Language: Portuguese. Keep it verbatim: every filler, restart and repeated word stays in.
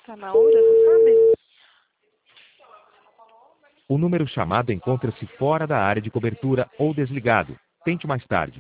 Tá na hora, você sabe? O número chamado encontra-se fora da área de cobertura ou desligado. Tente mais tarde.